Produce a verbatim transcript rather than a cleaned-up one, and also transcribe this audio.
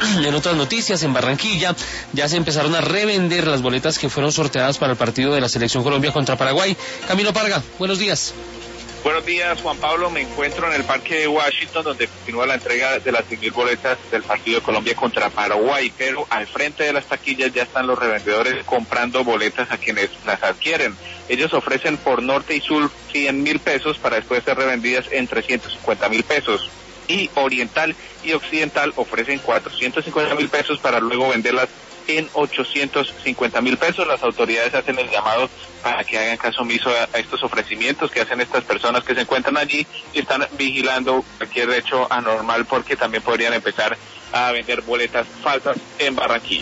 En otras noticias, en Barranquilla ya se empezaron a revender las boletas que fueron sorteadas para el partido de la Selección Colombia contra Paraguay. Camilo Parga, buenos días. Buenos días, Juan Pablo. Me encuentro en el Parque de Washington, donde continúa la entrega de las cien mil boletas del partido de Colombia contra Paraguay, pero al frente de las taquillas ya están los revendedores comprando boletas a quienes las adquieren. Ellos ofrecen por norte y sur cien mil pesos para después ser revendidas en trescientos cincuenta mil pesos. Y oriental y occidental ofrecen cuatrocientos cincuenta mil pesos para luego venderlas en ochocientos cincuenta mil pesos. Las autoridades hacen el llamado para que hagan caso omiso a, a estos ofrecimientos que hacen estas personas que se encuentran allí y están vigilando cualquier hecho anormal, porque también podrían empezar a vender boletas falsas en Barranquilla.